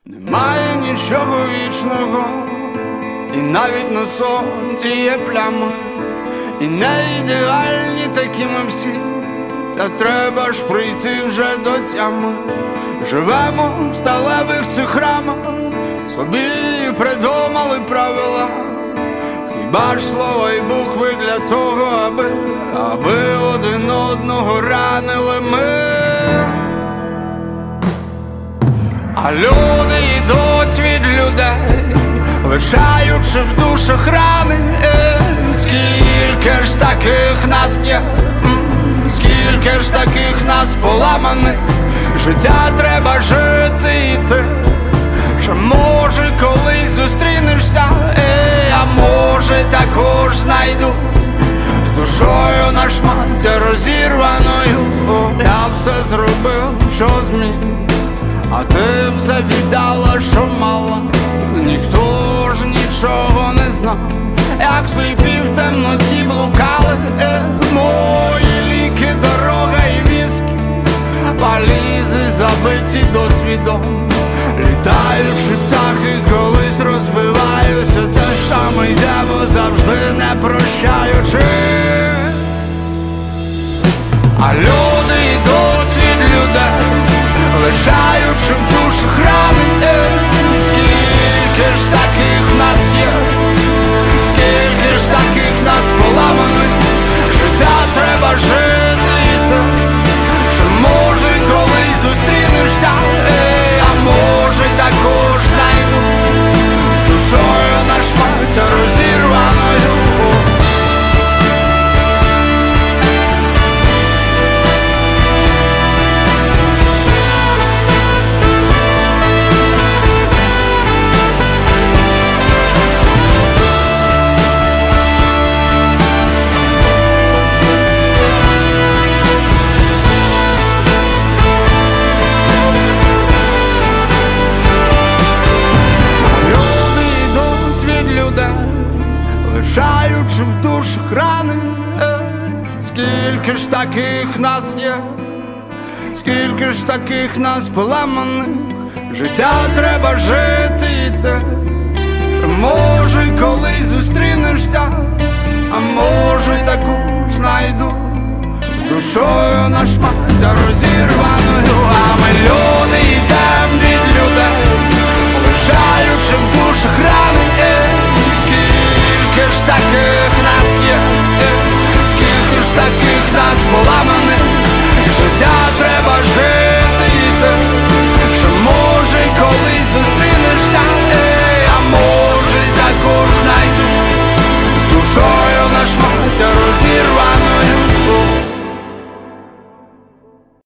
Немає нічого вічного, і навіть на сонці є плями, і не ідеальні такі ми всі, та треба ж прийти вже до тями. Живемо в сталевих цих рамах, собі придумали правила. Хіба ж слова й букви для того, аби один одного ранили ми. А люди йдуть від людей, лишаючи в душах рани. Скільки ж таких нас є, скільки ж таких нас поламаних. Життя треба жити йти, що може колись зустрінешся, а може також знайду з душою на шматі розірваною. Я все зробив, що зміг, а ти все віддала, що мала. Ніхто ж нічого не знав, як сліпі в темноті блукали. Мої ліки, дорога і віскі, валізи забиті досвідом. Літаючи птахи колись розбиваються, те ж ми йдемо завжди не прощаючи. А люди йдуть від людей, лишаючи в душах рани. Скільки ж таких нас є, скільки ж таких нас поламаних. Життя треба жити йти, що може колись зустрінешся, а може також знайду з душою на шматі розірваною. Лишаючи в душах рани. Скільки ж таких нас є, скільки ж таких нас поламаних. Життя треба жити йти, що може колись зустрінешся, а може таку знайду з душою на шматі розірваною. А ми люди